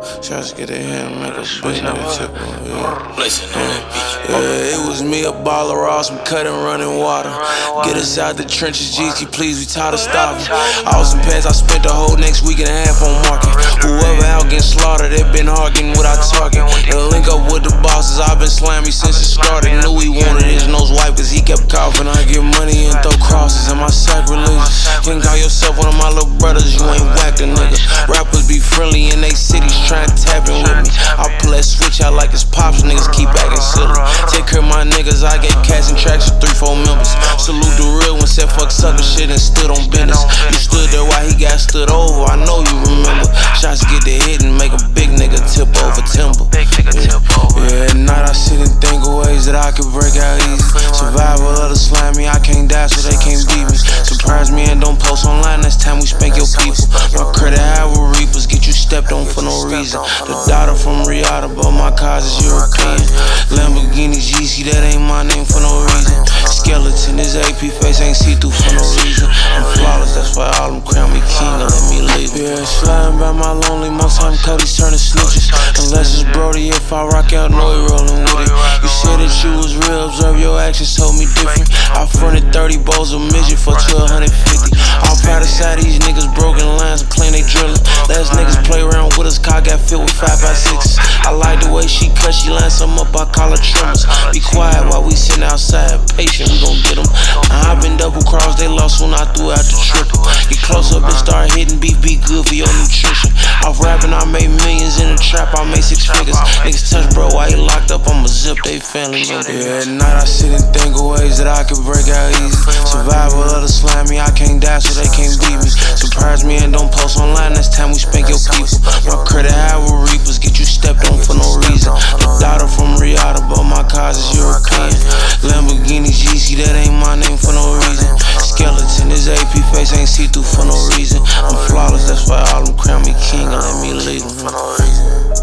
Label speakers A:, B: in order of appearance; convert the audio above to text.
A: Shots get their hand, make a big nigga tip on, yeah.
B: Listen on that bitch.
A: Yeah, it was me, a baller raw, some cutting, running water. Get us out the trenches, GT, please, we tired of stopping. Austin Pass, I spent the whole next week and a half on market. Whoever out getting slaughtered, they been arguing without talking. And link up with the bosses, I've been slamming since it started. Knew he wanted his nose wiped cause he kept coughing. I get money and throw crosses, am I sacrilegious? You can call yourself one of my little brothers, you ain't whacked a nigga. Rappers be friendly in they cities, trying to tap in with me. I pull that switch out like it's pops, niggas keep acting silly. Take care of my niggas, I get cash and tracks for 3-4 members. Salute the real one, said fuck sucker shit and stood on business. You stood there while he got stood over, I know you remember. Shots get the hit and make a big nigga tip over timber. Yeah, at night I sit and think of ways that I could break out easy. Survival of the slimy, I can't die so they can't beat me. Surprise me and don't post online, next time we spank your people. My credit high with reapers, get you stepped on for no reason. The daughter from Riyadh, but my cars is European. Lamborghini GC, that ain't my name for no reason. Skeleton, this AP face ain't see-through for no reason. I'm flawless, that's why all them crown me king and let me leave. Yeah, sliding by my lonely, most time Cody's turning snitches. Unless it's Brody, if I rock out, know he rolling with it. You said that you was real, observe your actions told me different. I fronted 30 bowls of midget for 1250. All proud of side these niggas broken lines and claim they drillin'. Last niggas play around with us, car got filled with 5x6. I like the way she cut, she line some up, I call her trimmers. Be quiet while we sitting outside, patient, we gon' get them. I been double crossed, they lost when I threw out the triple. Get close up and start hitting beef, be good for your nutrition. Off rapping, I made millions in the trap, I made 6 figures. Niggas touch bro, while he locked up, I'ma zip they family member. Yeah, at night I sit and think of ways that I could break out easy. Survival of the slimy, I can't die so they can't beat me. Surprise me and don't post online, next time we spank your people. My credit high with reapers, get you stepped on for no reason. The daughter from Riyadh, but my cars is European. Lamborghini GC, that ain't my name for no reason. Skeleton, this AP face ain't see-through for no reason. I'm flawless, that's why all them crown me king and let me lead them for no reason.